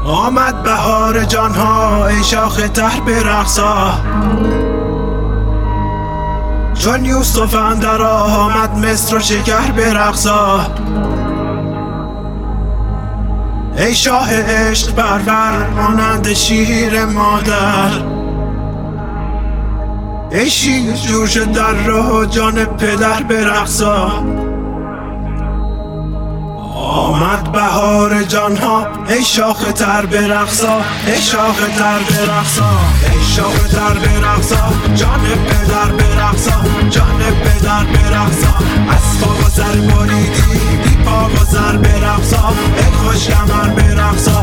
آمد بهار جانها ای شاخ تر برقصا، چون یوسف اندر آمد مصر و شکر برقصا. ای شاه عشق پرور مانند شیر مادر، ای شیر جوش در راه جان پدر برقصا. آمد بهار جانها ای شاخ تر برقصا، ای شاخ تر برقصا، ای شاخ تر برقصا، جان پدر برقصا، جان پدر برقصا. از پا و سر بریدی بی پا و سر برقصا، ای خوش کمر برقصا.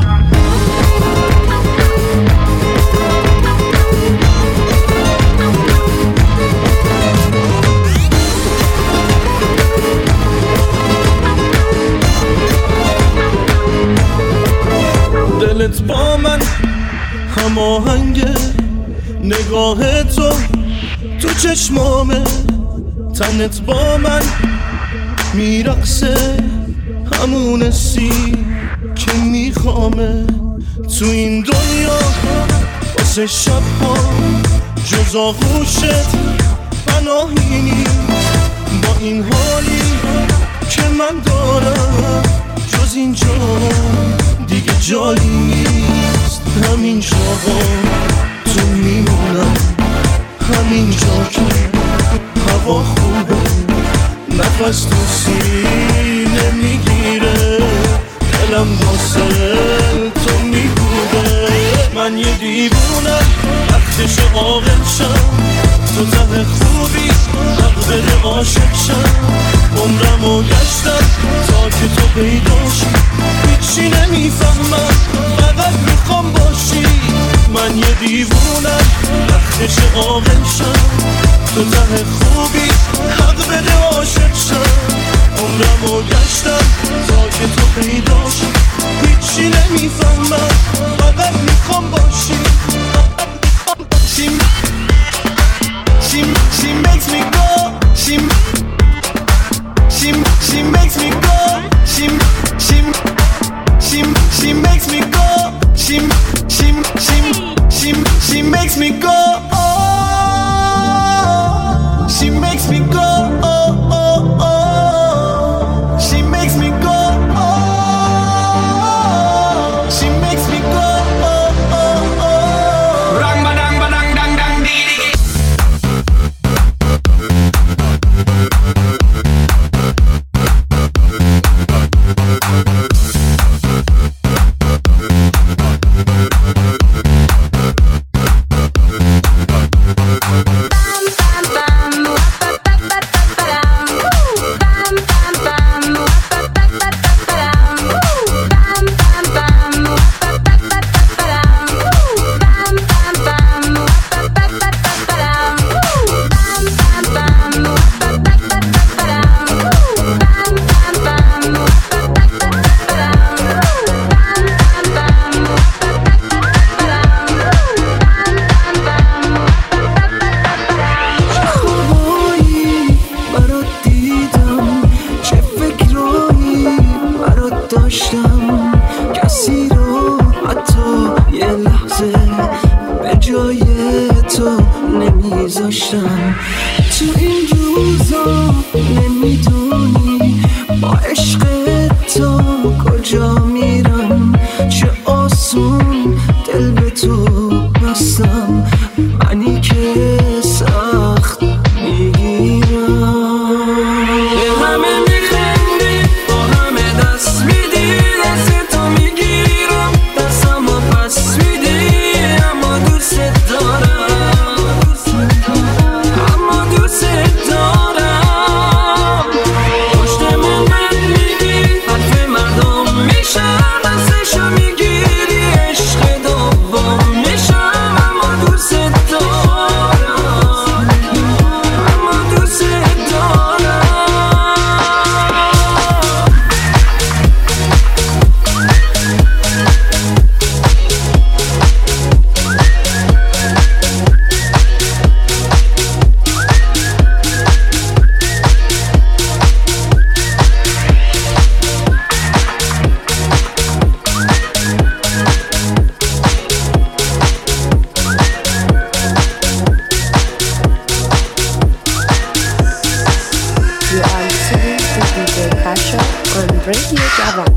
دلت با من هماهنگه، نگاه تو چشمامه، تنت با من میرقصه، همون سی که میخوامه. تو این دنیا واسه شبها جز آغوشت پناهی نیست، با این حالی که من دارم جز اینجا دیگه جایی نیست. همین جاها تو میمونم، همین جا که هوا خوبه، نفس تو سینه میگیره، دلم واسه تو میگوده. من یه دیوونم وقتش عاقل شم، تو ته خوبی حق بده عاشق شم. عمرمو گشتم تا که تو پیداشی، هیچی نمیفهمم فقط میخوام باشی. من یه دیوونم وقتش عاقل شم، تو ته خوبی حق بده عاشق شم. عمرمو گشتم تا که تو پیداشی، هیچی نمیفهمم فقط میخوام باشی. She makes me go. She makes me go. She makes me go. She makes me go. Oh, she makes me go. Oh, oh, oh. She makes me go. Oh, she makes me go. Oh, oh, oh. Rang badang badang dang dang dee dee. کسی رو حتی یه لحظه به جای تو نمیذاشتم. تو این روزا نمیدونی با عشق تو کجا میرم، چه آسون دل به تو بستم، منی که سخت میگیرم. Show رادیو جوان.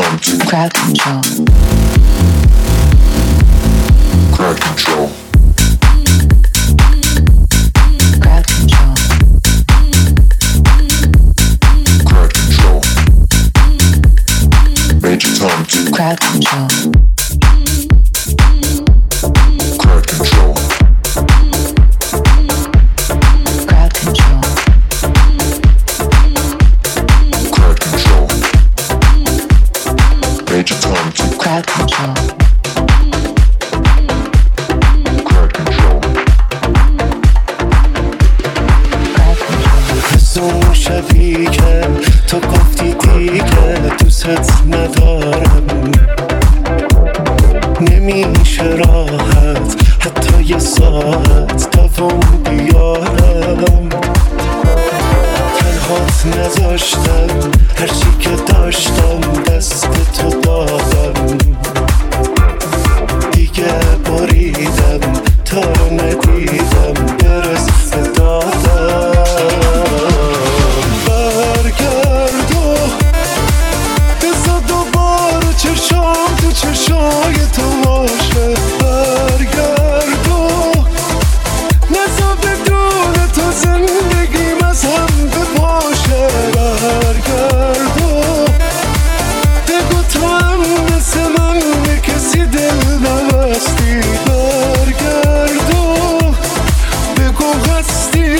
time to crowd control. Crowd control. Crowd control. Crowd control. Major time to crowd control. Crowd control. Crowd control. Crowd control. Major time to crowd control. Crowd control. Crowd control. زون شبی که تو گفتی دیگه دوست ندارم نمیشه راحت حتی یه ساعت دوام بیارم تنهات نذاشتم هرچی که داشتم دست تو دادم دیگه بریدم تا رو ندیدم برس به دادم برگرد و بزا دوباره چشام تو چشای تو باشه برگرد و نزا بدون تو زندگیم از هم بپاشه برگرد و بگو تو هم مثل من به کسی دل نبستی برگرد و بگو هستی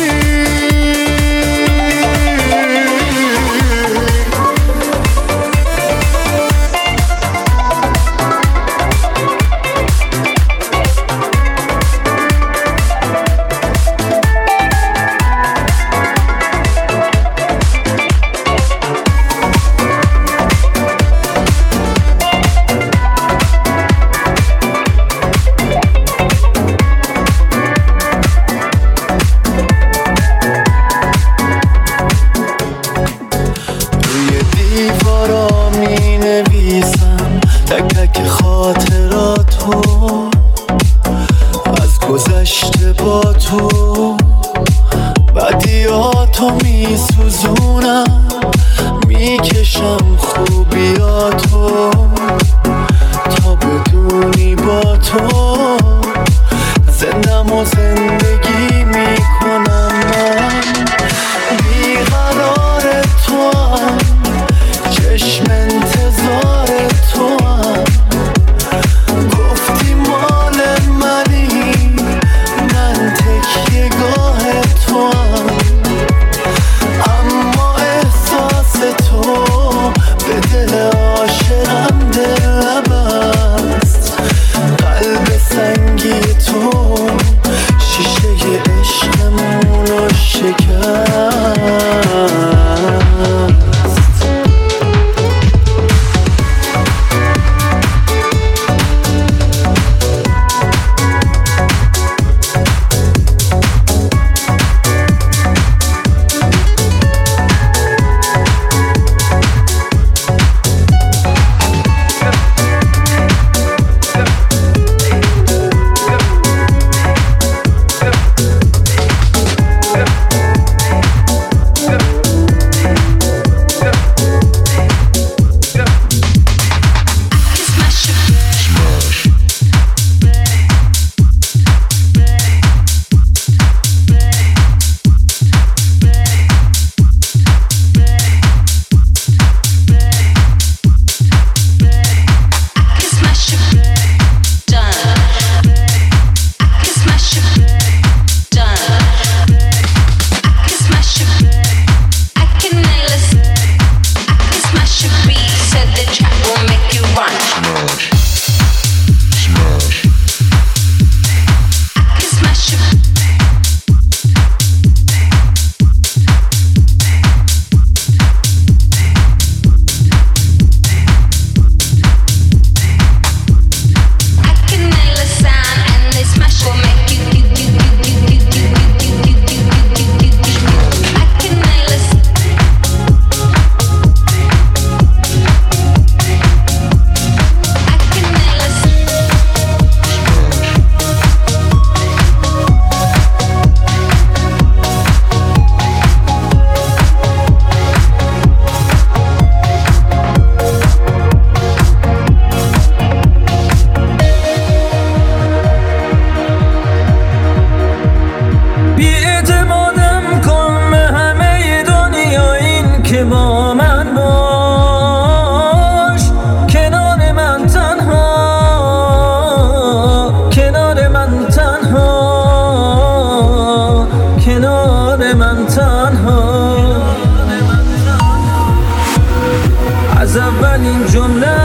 اولین جمله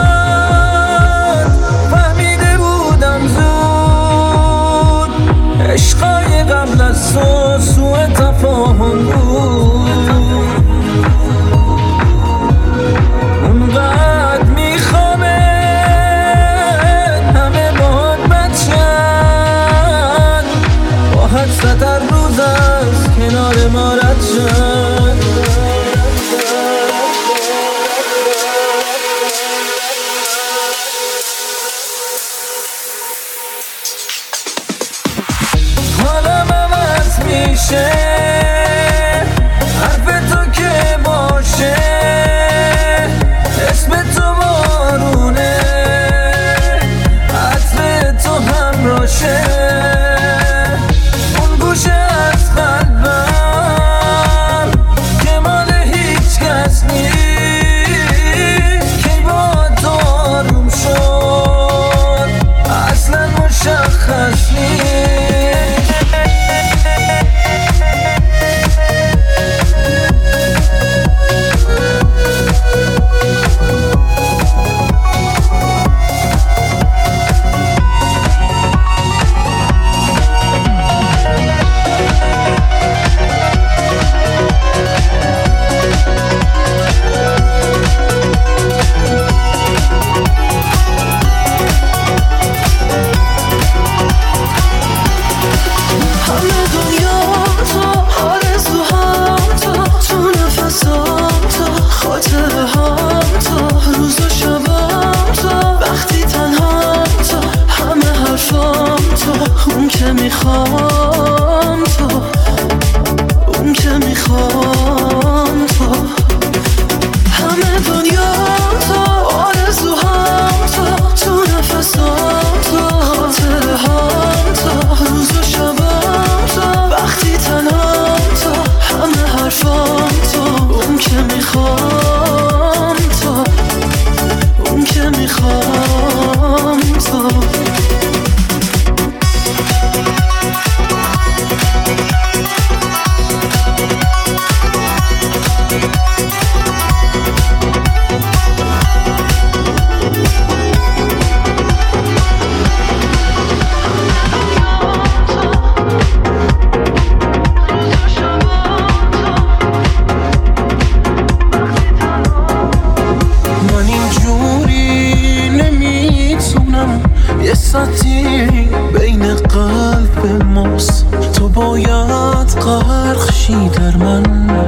فهمیده بودم زود عشقای قبل از تو سوء تفاهم بود اونقدر میخوامه همه باهات بچن با حدست هر روز از کنار ما رد شن حالم عوض میشه حرف تو که باشه اسم تو بارونه عطر تو همراشه اون گوشه از قلبم که مال هیچ کس نیست که با تو آروم شد اصلا مشخص نیست اون که میخوام تو همه دنیا تو آرزوهام تو نفسام تو خاطره هام تو روز و شبام تو وقتی تنهام تو همه حرفام تو اون که میخوام تو بین قلب ماست تو باید غرق شی در من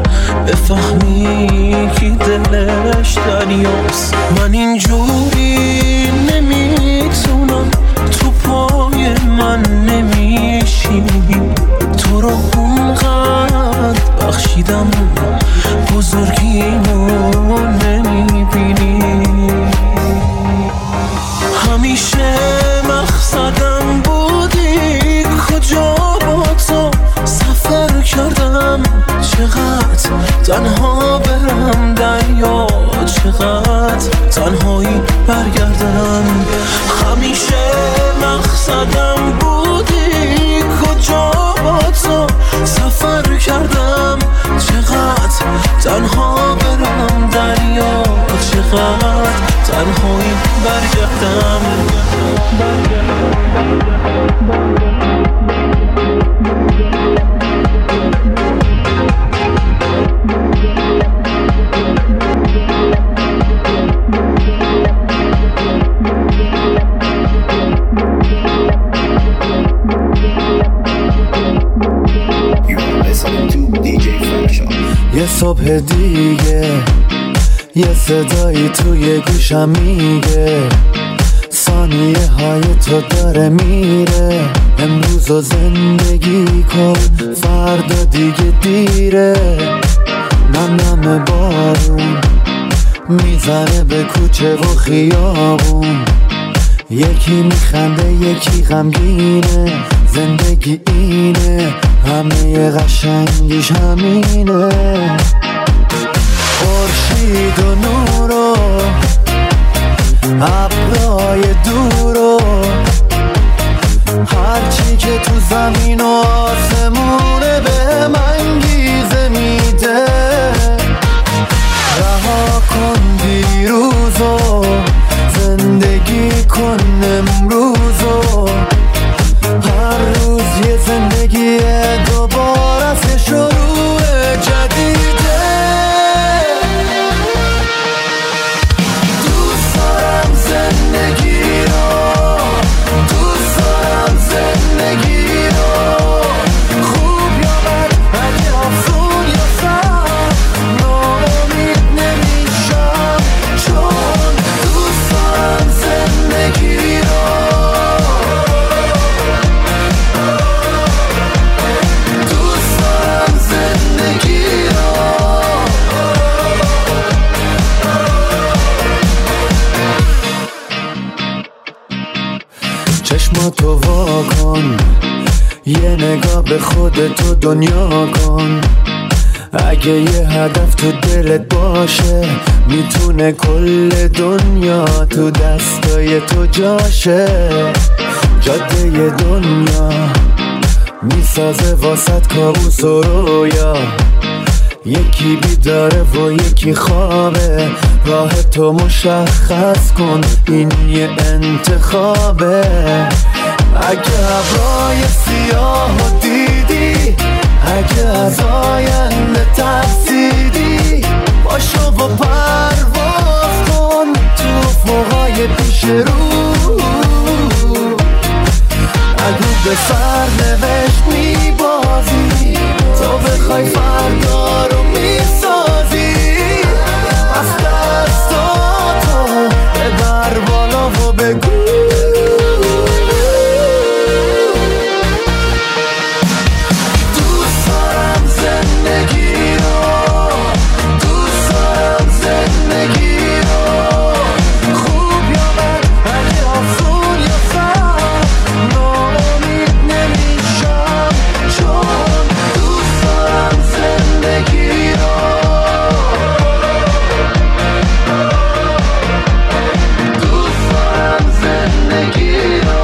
بفهمی که دلش دریاست من اینجوری نمیتونم تو پای من نمیشینی تو رو اونقدر بخشیدم بزرگیمو نمیبینی همیشه مقصدم بودی کجا با تو سفر کردم چقدر تنها برم دریا چقدر تنهایی برگردم همیشه مقصدم بودی کجا با تو سفر کردم چقدر تنها برم دریا چقدر تنهایی برگردم یه صبح دیگه یه صدایی توی گوشم میگه ثانیه های تو داره میره امروز رو زندگی کن فردا دیگه دیره نم نم بارون میزنه به کوچه و خیابون یکی میخنده یکی غمگینه زندگی اینه همه قشنگیش همینه خورشید و نور و ابرای دور و هرچی که تو زمین و آسمونه به من گیزه میده رها کن دیروز چشماتو واکن، یه نگاه به خودتو دنیا کن. اگه یه هدف تو دلت باشه، میتونه کل دنیا تو دستای تو جاشه. جاده دنیا میسازه واسط کابوس و رویا، یکی بیداره و یکی خوابه. راه تو مشخص کن، این یه انتخابه. اگه ابرای سیاه دیدی، اگه از آینده ترسیدی، باشو و پرواز کن تو افقای پیش رو. اگه به سرنوشت میبازی، تو بخوای فردا رو میسازی. از دستاتو ببر بالا و بگو دوست دارم زندگی رو، دوست دارم زندگی رو. خوب یا بد، اگه آسون یا سخت، ناامید نمیشم، چون دوست دارم زندگی رو. دوست دارم زندگی رو.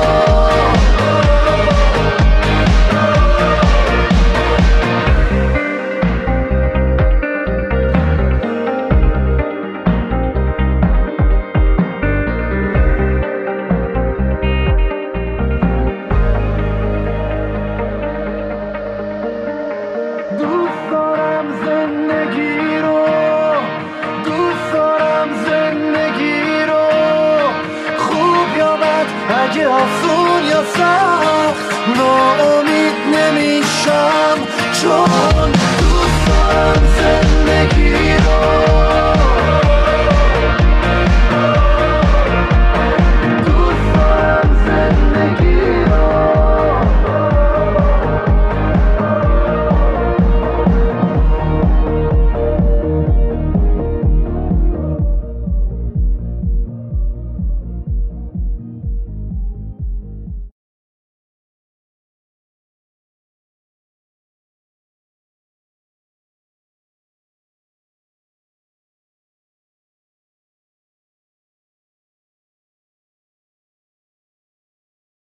دوست دارم زندگی رو، دوست دارم زندگی رو. خوب یا بد، اگه آسون یا سخت، ناامید نمیشم، چون